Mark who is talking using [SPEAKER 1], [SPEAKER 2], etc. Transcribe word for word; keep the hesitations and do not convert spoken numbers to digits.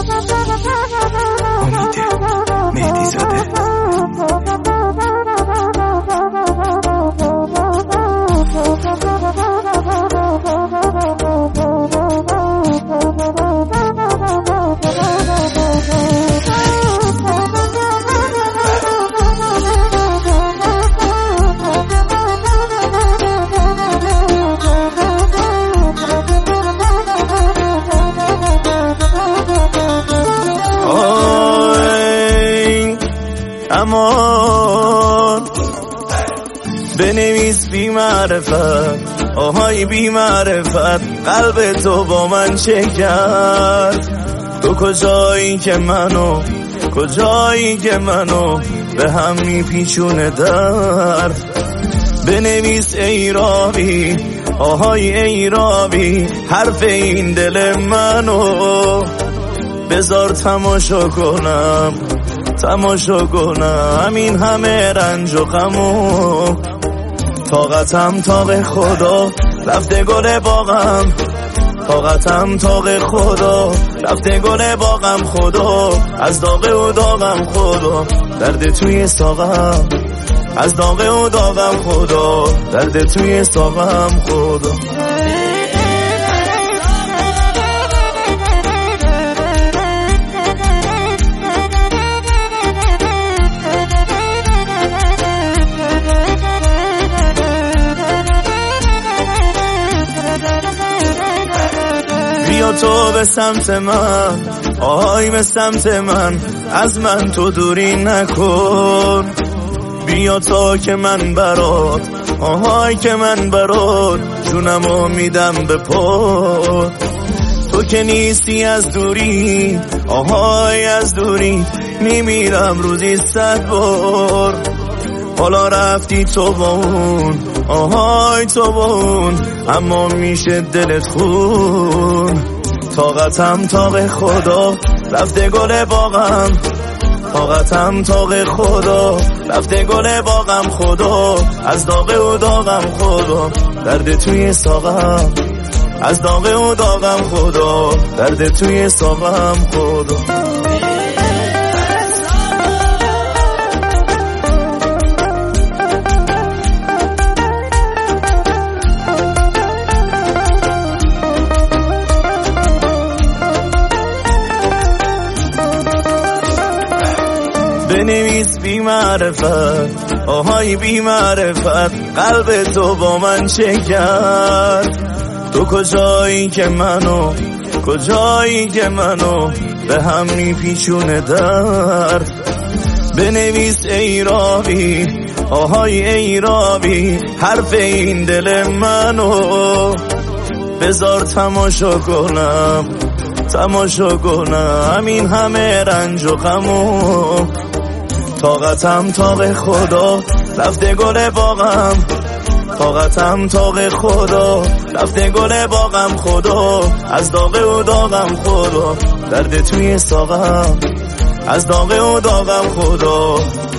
[SPEAKER 1] امید مهدی زاده.
[SPEAKER 2] امان بنویس بی معرفت، آهای بی معرفت، قلب تو با من چه کرد؟ تو کجایی که منو، کجایی که منو به هم میپیچونه درد؟ بنویس ای راوی، آهای ای راوی، حرف این دل منو بذار تماشا کنم، تماشا کنم این همه رنج و غمو. طاقتم طاق خدا رفته گل باغم، طاقتم طاق خدا رفته گل باغم، خدا از داغ و داغم، خدا درد توی ساقم، از داغ و داغم، خدا درد توی ساقم، خدا. بیا تو به سمت من، آهای به سمت من، از من تو دوری نکن. بیا تا که من برات، آهای که من برات، جونمو میدم به پات. تو که نیستی از دوری، آهای از دوری، میمیرم روزی صد بار. حالا رفتی تو با اون، آهای تو با اون، اما میشه دلت خون. طاقتم طاق خدا رفته گل باغم، طاقتم طاق خدا رفته گل باغم، خدا از داغ و داغم، خدا درد توی ساقم، از داغ و داغم، خدا درد توی ساقم، خدا. بنویس بی معرفت، آهای بی معرفت، قلب تو با من چه کرد؟ تو کجایی که منو، کجایی که منو به هم میپیچونه درد؟ بنویس ای راوی، آهای ای راوی، حرف این دل منو بذار تماشا کنم، تماشا کنم این همه رنج و غمو. طاقتم طاق خدا رفته گل باغم، طاقتم طاق خدا رفته گل باغم، خدا از داغ و داغم، خدا درد توی ساقم، از داغ و داغم، خدا